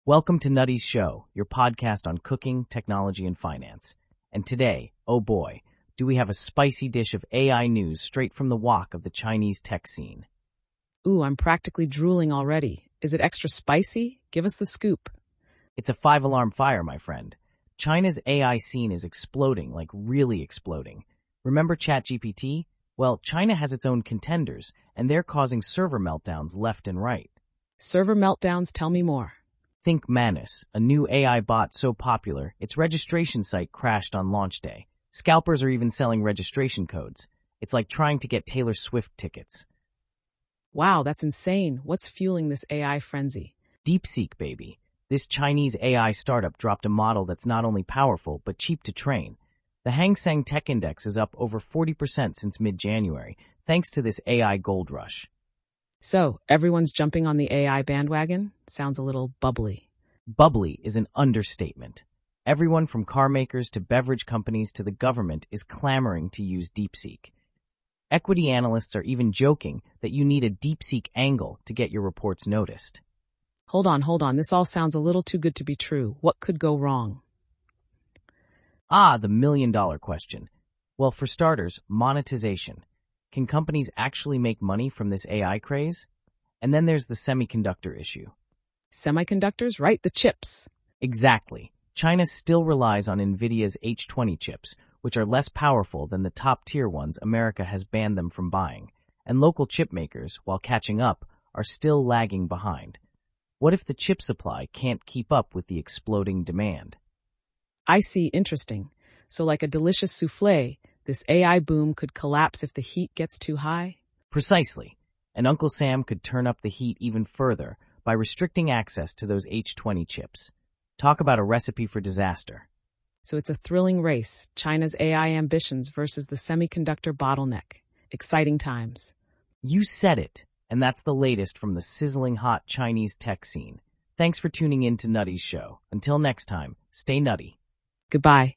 Welcome to Nutty's Show, your podcast on cooking, technology, and finance. And today, oh boy, do we have a spicy dish of AI news straight from the wok of the Chinese tech scene. Ooh, I'm practically drooling already. Is it extra spicy? Give us the scoop. It's a five-alarm fire, my friend. China's AI scene is exploding, like really exploding. Remember ChatGPT? Well, China has its own contenders, and they're causing server meltdowns left and right. Server meltdowns, tell me more. Think Manus, a new AI bot so popular, its registration site crashed on launch day. Scalpers are even selling registration codes. It's like trying to get Taylor Swift tickets. Wow, that's insane. What's fueling this AI frenzy? DeepSeek, baby. This Chinese AI startup dropped a model that's not only powerful, but cheap to train. The Hang Seng Tech Index is up over 40% since mid-January, thanks to this AI gold rush. So, everyone's jumping on the AI bandwagon? Sounds a little bubbly. Bubbly is an understatement. Everyone from car makers to beverage companies to the government is clamoring to use DeepSeek. Equity analysts are even joking that you need a DeepSeek angle to get your reports noticed. Hold on. This all sounds a little too good to be true. What could go wrong? The million-dollar question. Well, for starters, monetization. Can companies actually make money from this AI craze? And then there's the semiconductor issue. Semiconductors, right? The chips. Exactly. China still relies on NVIDIA's H20 chips, which are less powerful than the top-tier ones America has banned them from buying. And local chip makers, while catching up, are still lagging behind. What if the chip supply can't keep up with the exploding demand? I see, interesting. So like a delicious souffle, this AI boom could collapse if the heat gets too high? Precisely. And Uncle Sam could turn up the heat even further by restricting access to those H20 chips. Talk about a recipe for disaster. So it's a thrilling race, China's AI ambitions versus the semiconductor bottleneck. Exciting times. You said it, and that's the latest from the sizzling hot Chinese tech scene. Thanks for tuning in to Nutty's Show. Until next time, stay nutty. Goodbye.